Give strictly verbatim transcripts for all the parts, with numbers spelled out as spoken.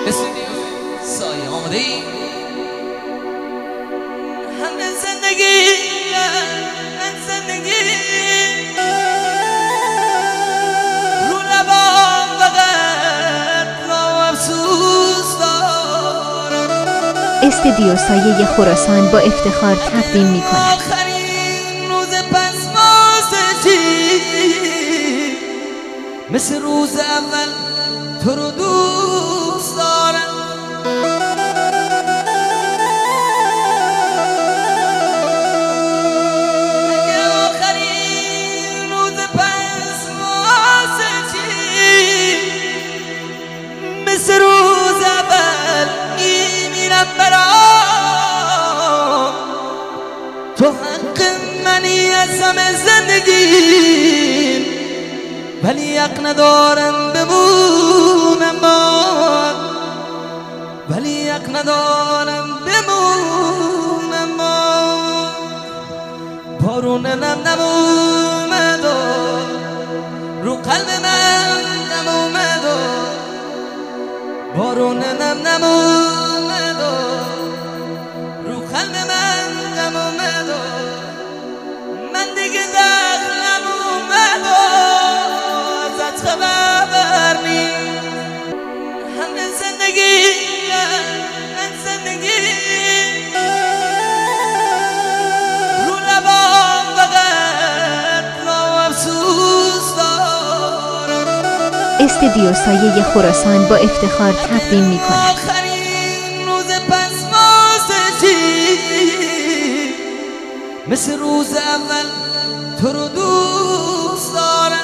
استودیو سایه آماده ای؟ همه زندگی من زندگی رو لبام فقط را افسوس دارم. استودیو سایه خراسان با افتخار تقدیم می کند آخرین روز پس واسه چی مثل روز اول تو رو دوست دارم. اگه آخرین روز پس واسه چی مثل روز اول میمیرم برام. تو حق منی از همه زندگیم ولی حق ندارم بمونم باد، ولی حق ندارم بمونم باد. بارون نم نم اومد و رو قلب من نم اومد و بارون نم نم اومد و رو قلب من نم اومد و من دیگه دخلم اومد و خبر نیست. همه زندگی من زندگی رو لبام فقط را افسوس دارم. استودیو سایه خراسان با افتخار تقدیم می کند آخرین روز پس واسه چی مثل روز اول تو رو دوست دارم.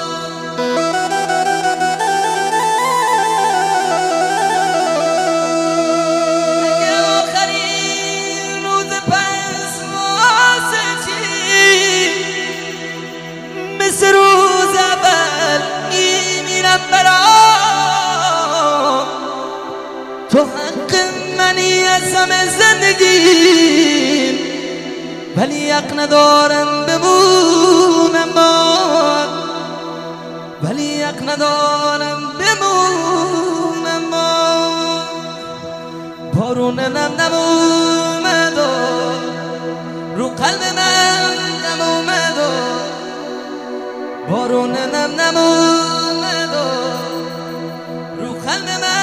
مثل روز اول میمیرم برام. تو حق منی از همه زندگیم ولی حق ندارم بمونم باد، ولی حق ندارم بمونم باد. بارون نم نم اومد و رو قلب من نم اومد و بارون نم نم اومد و رو قلب من